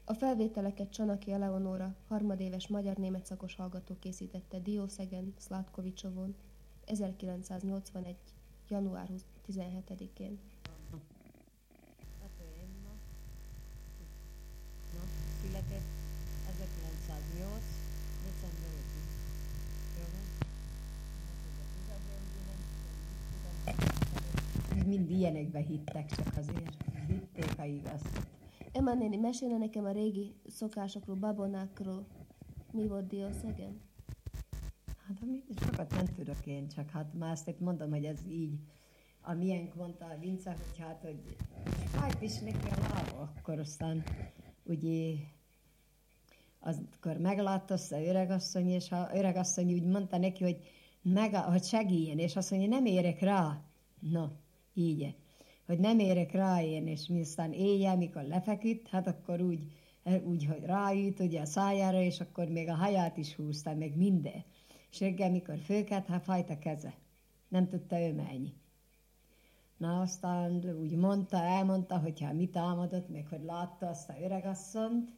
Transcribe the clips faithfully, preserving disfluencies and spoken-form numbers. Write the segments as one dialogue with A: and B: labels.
A: A felvételeket Csanaki Eleonóra, harmadéves magyar-német szakos hallgató készítette Diószegen, Szlátkovicsovon, ezerkilencszáznyolcvanegy. január tizenhetedikén.
B: Született ezerkilencszáznyolc. december ötödikén. Mind ilyenekbe hittek, csak azért hitték, ha igaz.
A: Emma néni, mesélne nekem a régi szokásokról, babonákról. Mi volt Diószegen?
B: Hát amit sokat nem tudok én, csak hát már azt itt mondom, hogy ez így, amilyenk mondta a Vince, hogy hát, hogy fájt is neki a lába, akkor aztán ugye akkor meglátta azt a öregasszony, és a öregasszony úgy mondta neki, hogy, meg, hogy segítjen, és azt mondja, nem érek rá. Na, így, hogy nem érek rá én, és mi aztán éjjel, mikor lefeküdt, hát akkor úgy, úgy hogy ráüt ugye a szájára, és akkor még a haját is húzta, meg minden. És reggel, mikor fölkelt, hát fájt a keze. Nem tudta ő menni. Na, aztán úgy mondta, elmondta, hogyha mit álmodott, meg hogy látta azt a öregasszont,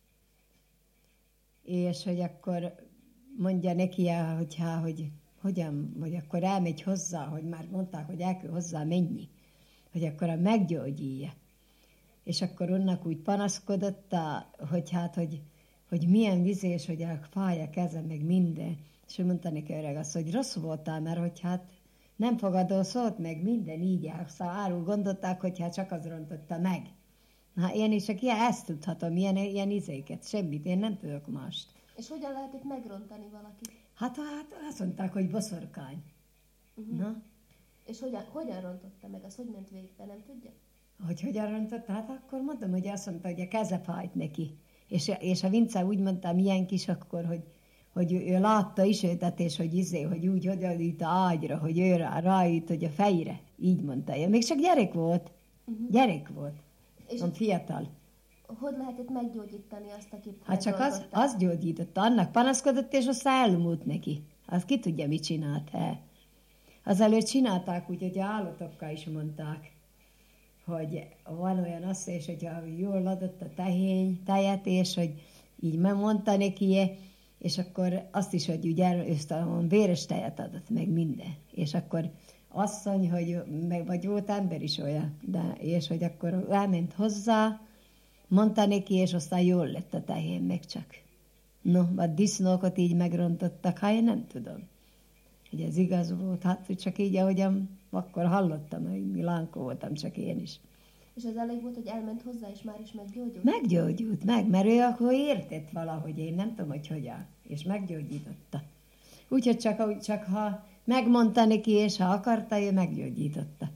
B: és hogy akkor mondja neki, hogyha, hogy hogyan, hogy akkor elmegy hozzá, hogy már mondták, hogy el kell hozzá menni, hogy akkor a meggyógyíja. És akkor onnak úgy panaszkodott, hogy hát, hogy, hogy milyen vizés, hogy a fáj a keze, meg minden. És ő mondta neki öreg azt, hogy rossz voltál, mert hogy hát nem fogadó szót, meg minden így. Szóval árul gondolták, hogy hát csak az rontotta meg. Na, én is csak ilyen, ezt tudhatom, ilyen, ilyen izéket, semmit, én nem tudok mást.
A: És hogyan lehet itt megrontani valakit?
B: Hát, hát azt mondták, hogy boszorkány.
A: Uh-huh.
B: Na?
A: És hogyan, hogyan rontotta meg? Az hogy ment végig, te nem tudja?
B: Hogy hogyan rontotta? Hát akkor mondom, hogy azt mondta, hogy a keze fájt neki. És, és a Vince úgy mondta, milyen kis akkor, hogy, hogy ő látta is őtet, és hogy izé, hogy úgy odaüt a ágyra, hogy ő rá, ráüt, hogy a fejre. Így mondta. Ja, még csak gyerek volt. Uh-huh. Gyerek volt. És a fiatal.
A: Hogy lehetett meggyógyítani azt, akit
B: hát csak az, az gyógyította. Annak panaszkodott, és aztán elmúlt neki. Az ki tudja, mit csinált. He. Azelőtt csinálták úgy, hogy állatokkal is mondták, hogy van olyan az, és hogyha jól adott a tehény, tejet, és hogy így mondta neki, és akkor azt is, hogy ugye véres tejet adott, meg minden. És akkor asszony, hogy meg vagy volt ember is olyan, de, és hogy akkor elment hozzá, mondta neki, és aztán jól lett a tehén, meg csak. No, a disznókat így megrontottak, hát én nem tudom, hogy ez igaz volt, hát csak így, ahogyan akkor hallottam, hogy Milánkó voltam, csak én is.
A: És az elég volt, hogy elment hozzá, és már is meggyógyult?
B: Meggyógyult, meg, mert ő akkor értett valahogy, én nem tudom, hogy hogyan, és meggyógyította. Úgyhogy csak, csak ha megmondta neki, és ha akarta, ő meggyógyította.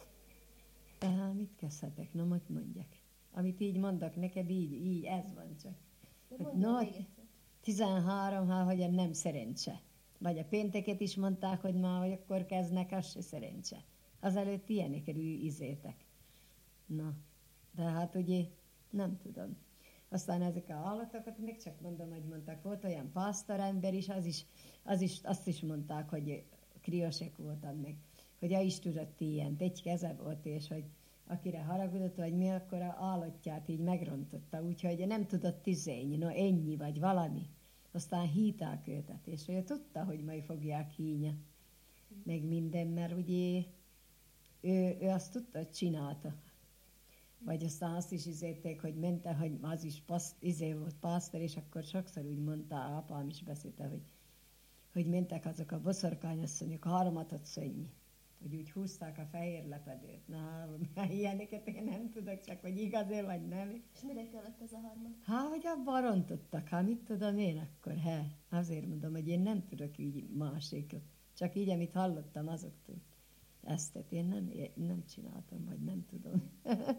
B: Tehát mit kezdhetek? No, mit mondjak? Amit így mondok neked, így, így, ez van csak. Hogy no, tizenhárom, ha hogyan nem szerencse. Vagy a pénteket is mondták, hogy már, hogy akkor kezdnek, az se szerencse. Azelőtt ilyenek izétek. Na, de hát ugye nem tudom. Aztán ezek a állatokat még csak mondom, hogy mondták, volt olyan pásztorember is, az is, az is, azt is mondták, hogy kriosek voltam meg, hogy ő is tudott ilyen, egy keze volt, és hogy akire haragudott, vagy mi, akkor a állatját így megrontotta, úgyhogy nem tudott tizélni, no ennyi, vagy valami. Aztán híták őtet, és ő tudta, hogy majd fogják hínya, meg minden, mert ugye ő, ő azt tudta, hogy csinálta. Vagy aztán azt is izélték, hogy mente, hogy az is paszt, izé volt pásztor, és akkor sokszor úgy mondta, apám is beszélte, hogy, hogy mentek azok a boszorkányasszonyok harmatot szönnyi. Hogy úgy húzták a fehér lepedőt. Na, ilyeneket én nem tudok, csak hogy igaz-e vagy nem.
A: És mire kellett ez a harmad?
B: Há, hogy abban rontottak, hát mit tudom én akkor, he. Azért mondom, hogy én nem tudok így másikot. Csak így, amit hallottam azoktól. Ezt én nem, nem csináltam, vagy nem tudom.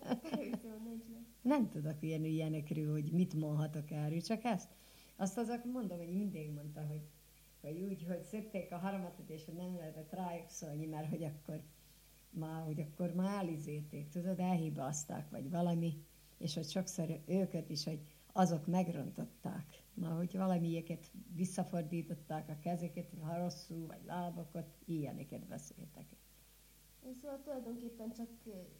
B: Nem tudok ilyen ilyenekről, hogy mit mondhatok erről, csak ezt. Azt azok mondom, hogy mindig mondta, hogy, hogy úgy, hogy szedték a harmatot, és hogy nem lehetett rájuk szólni, mert hogy akkor már, hogy akkor már elizélték, tudod, elhibázták, vagy valami, és hogy sokszor őket is, hogy azok megrontották. Már hogy valamilyeket visszafordították a kezeket, ha rosszul, vagy lábakat, ilyeneket beszéltek.
A: Szóval tulajdonképpen csak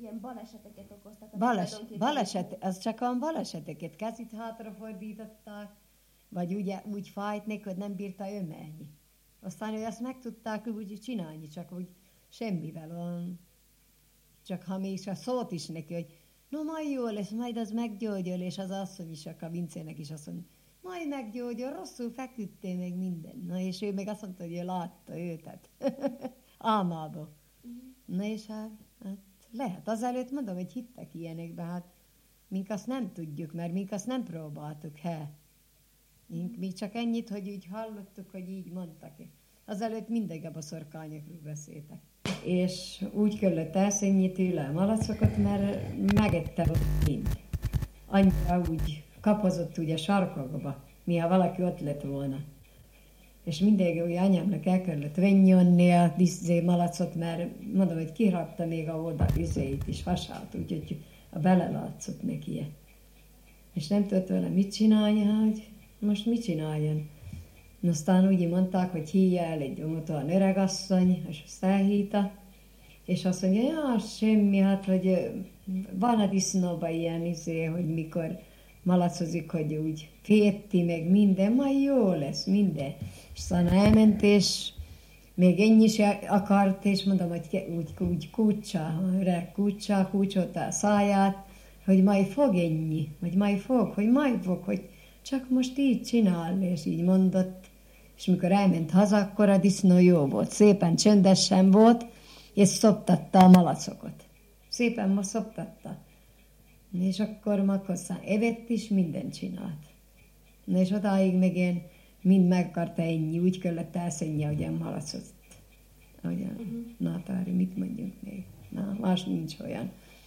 A: ilyen baleseteket okoztak.
B: Bales, baleset, az csak olyan baleseteket kezit hátrafordították, vagy ugye úgy fájt neki, hogy nem bírta ömelni. Aztán ő ezt meg tudták úgy csinálni, csak úgy semmivel, olyan, csak ha még a szót is neki, hogy no majd jó lesz, majd az meggyógyul, és az asszony is, a Vincének is azt mondja, majd meggyógyul, rosszul feküdtél meg minden. Na és ő meg azt mondta, hogy ő látta őtet. Álmába. Uh-huh. Na és hát, hát lehet. Azelőtt mondom, hogy hittek ilyenekbe, hát mink azt nem tudjuk, mert mink azt nem próbáltuk, he. Mink, mi csak ennyit, hogy úgy hallottuk, hogy így mondtak. Azelőtt mindegy a szorkányokról beszéltek. És úgy kellett elszennyi tőle a malacokat, mert megette ott mind. Annyira úgy kapozott ugye sarkokba, miha valaki ott lett volna. És mindig úgy anyámnak el kellett venni a diszzé malacot, mert mondom, hogy kirakta még a oda izéit is, hasát, úgyhogy a belelátszott neki. És nem tudott vele mit csinálni, hogy most mit csináljon. Aztán úgy mondták, hogy hívja el egy olyan öregasszony, és azt elhívta, és azt mondja, ja, semmi, hát, hogy van a disznóban ilyen izé, hogy mikor malacozik, hogy úgy fétti, meg minden, majd jó lesz, minden. És aztán elment, és még ennyi is akart, és mondom, hogy úgy, úgy kúcsa, öreg kúcsa, kúcsolta a száját, hogy majd fog ennyi, vagy majd fog, hogy majd fog, hogy csak most így csinál, és így mondott. És mikor elment haza, akkor a disznó jó volt, szépen csöndesen volt, és szoptatta a malacokat. Szépen ma szoptatta. És akkor makosszán evett is, mindent csinált. Na és odáig meg én mind meg akarta ennyi, úgy kellett elszenni, hogy a malacot. Ugye, uh-huh. Na, Tári, mit mondjunk még? Na, más nincs olyan.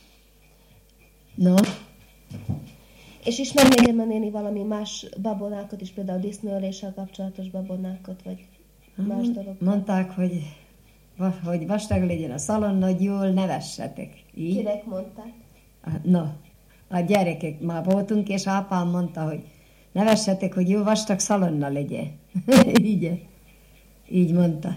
B: No.
A: És ismernél Irma néni valami más babonákat is, például disznóöléssel kapcsolatos babonákat, vagy más dolgokat?
B: Mondták, hogy, hogy vastag legyen a szalonna, hogy jól nevessetek. Így?
A: Kinek mondták?
B: No, a gyerekek már voltunk, és apám mondta, hogy nevessetek, hogy jó vastag szalonna legyen. Így, így mondta.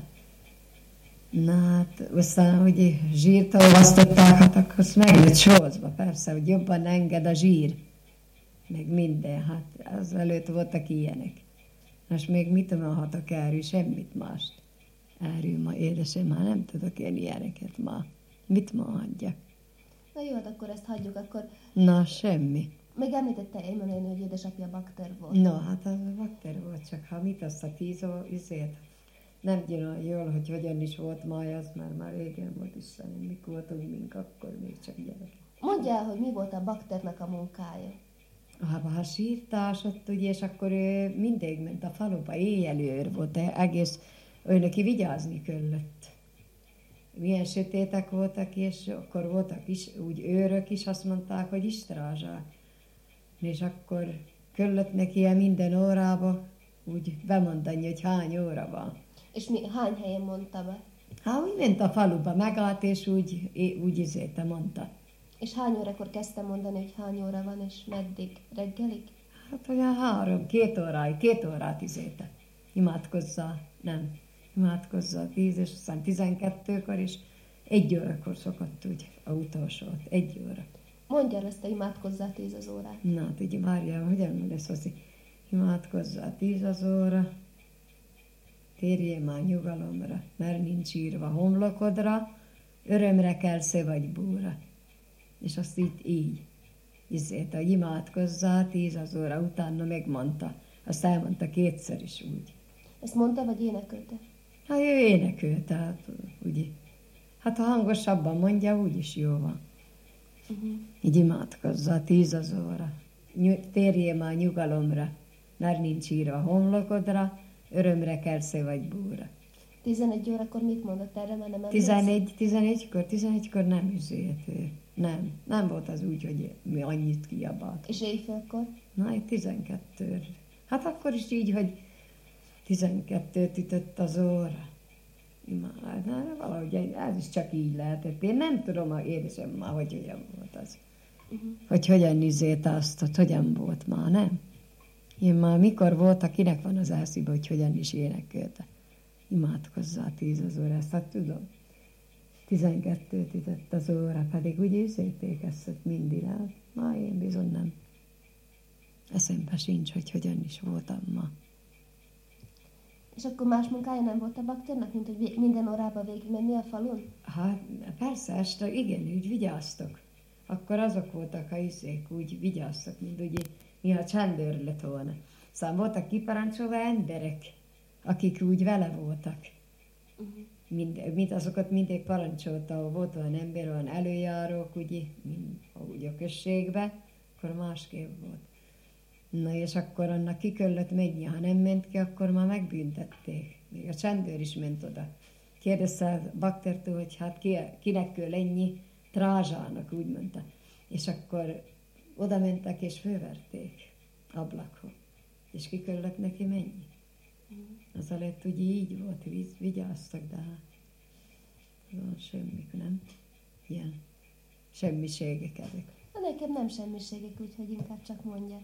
B: Na hát, aztán, hogy zsírt olvasztották, hát akkor megjött sózba, persze, hogy jobban enged a zsír. Meg minden, hát az előtt voltak ilyenek. Most még mit mondhatok erről, semmit mást. Erről ma édesem, már nem tudok én ilyeneket ma. Mit mondjak?
A: Na jó, hát akkor ezt hagyjuk, akkor...
B: Na, semmi.
A: Még említette Irma néni, hogy édesapja bakter volt.
B: No, hát az bakter volt, csak ha mit azt a tíz üzét, nem gyűnöl jól, hogy hogyan is volt máj, az már, már régen volt is, mik voltunk mink, akkor még csak gyerekek.
A: Mondja el, hogy mi volt a bakternek a munkája.
B: Ha, ha sírtás ott, ugye, és akkor ő mindig ment a faluba, éjjelőr volt, de egész ő neki vigyázni kellett. Milyen sötétek voltak, és akkor voltak is, úgy őrök is, azt mondták, hogy istrázsák. És akkor kellett neki minden órába úgy bemondani, hogy hány óra van.
A: És mi, hány helyen mondta be?
B: Hát úgy ment a faluba, megállt, és úgy, úgy izéte mondta.
A: És hány órakor kezdte mondani, hogy hány óra van, és meddig? Reggelig?
B: Hát olyan három, két óráig, két órát izéte. Imádkozzá, nem, imádkozzá tíz, és aztán tizenkettőkor, és egy órakor szokott úgy a utolsót, egy óra.
A: Mondja el ezt a imádkozzá tíz az órát.
B: Na, hát ugye várjál, hogyan lesz az, imádkozzá tíz az óra, térjél már nyugalomra, mert nincs írva homlokodra, örömre kelsz vagy búra. És azt így, így, ízét, hogy imádkozzá tíz az óra, utána megmondta. Azt elmondta kétszer is úgy.
A: Ezt mondta, vagy énekelte?
B: Hát ő énekelte, hát ugye. Hát ha hangosabban mondja, úgyis jó van. Uh-huh. Így imádkozzá tíz az óra. Térjél már nyugalomra, mert nincs írva homlokodra, örömre kelsz vagy búra.
A: tizenegy órakor mit mondott erre, mert nem emlékszik?
B: tizenegy, tizenegykor, tizenegykor nem üzét. Nem, nem volt az úgy, hogy mi annyit kiabált.
A: És éjfélkor?
B: Na, egy tizenkettő. Hát akkor is így, hogy tizenkettőt ütött az óra. Már, na, valahogy ez is csak így lehetett. Én nem tudom, ha érzem már, hogy hogyan volt az. Uh-huh. Hogy hogyan izélte azt, hogy hogyan volt már, nem? Én már mikor volt, akinek van az elszíba, hogy hogyan is énekelte. Imádkozzá tíz az óra, ezt hát tudom. tizenkettőt ütött az óra, pedig úgy üzélték ezt mindig el. Ma én bizony nem. Eszembe sincs, hogy hogyan is voltam ma.
A: És akkor más munkája nem volt a bakternak, mint hogy minden órába végig menni a falun?
B: Hát persze, este igen, úgy vigyáztok. Akkor azok voltak a izék, úgy vigyáztok, mint ugye mi a csendőr lett volna. Szóval voltak kiparancsolva emberek, akik úgy vele voltak. Uh-huh. Mind, mind azokat mindig parancsolta, volt olyan ember, olyan előjárók, ugye, mind, úgy a községbe, akkor másképp volt. Na és akkor annak ki kellett menni, ha nem ment ki, akkor már megbüntették. Még a csendőr is ment oda. Kérdezte a baktertől, hogy hát ki, kinek kell ennyi Trázsának, úgy mondta. És akkor oda mentek és főverték ablakhoz. És ki kellett neki menni. Az a lett, hogy így volt, vigyáztak, de hát van semmik, nem? Ilyen semmiségek ezek.
A: Nekem nem semmiségek, úgyhogy inkább csak mondja.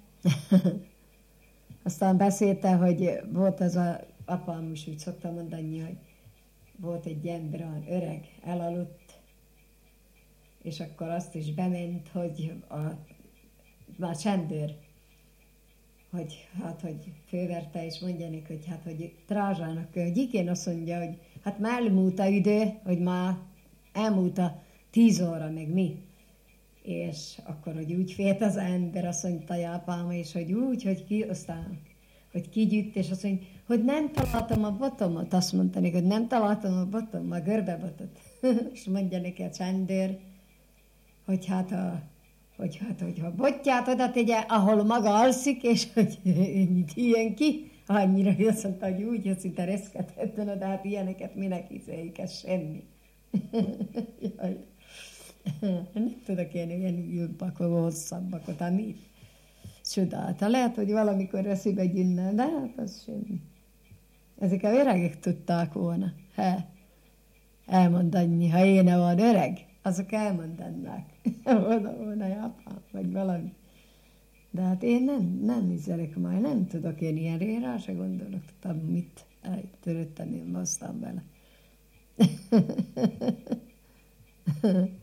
B: Aztán beszélte, hogy volt az a apám is úgy szokta mondani, hogy volt egy ember, olyan öreg, elaludt, és akkor azt is bement, hogy a, már csendőr, hogy hát, hogy főverte, és mondja neki, hogy hát, hogy Trázsának, hogy igen, azt mondja, hogy hát már elmúlt a idő, hogy már elmúlt a tíz óra, meg mi. És akkor, hogy úgy félt az ember, azt mondta a apám, és hogy úgy, hogy ki, aztán, hogy kigyűjt, és azt mondja, hogy nem találtam a botomot. Azt mondta neki, hogy nem találtam a botom, a görbebotot. És mondja neki a csendőr, hogy hát, a, hogy hát, hogyha botját oda tegye, ahol maga alszik, és hogy ilyen ki, annyira, hogy azt mondta, hogy úgy, hogy szinte reszkedhetlen, de hát ilyeneket minek hiszéljük, ez semmi. Jaj. Nem tudok én ilyen jobbakot, hosszabbakot, ami csodálta. Lehet, hogy valamikor eszébe gyűnne, de hát az semmi. Ezek a öregek tudták volna. He. Elmondani, ha én van öreg, azok elmondanák. Oda volna apám, vagy valami. De hát én nem, nem ízelek majd, nem tudok én ilyenre, rá se gondolok, tudom, mit eltöröttem én, aztán vele.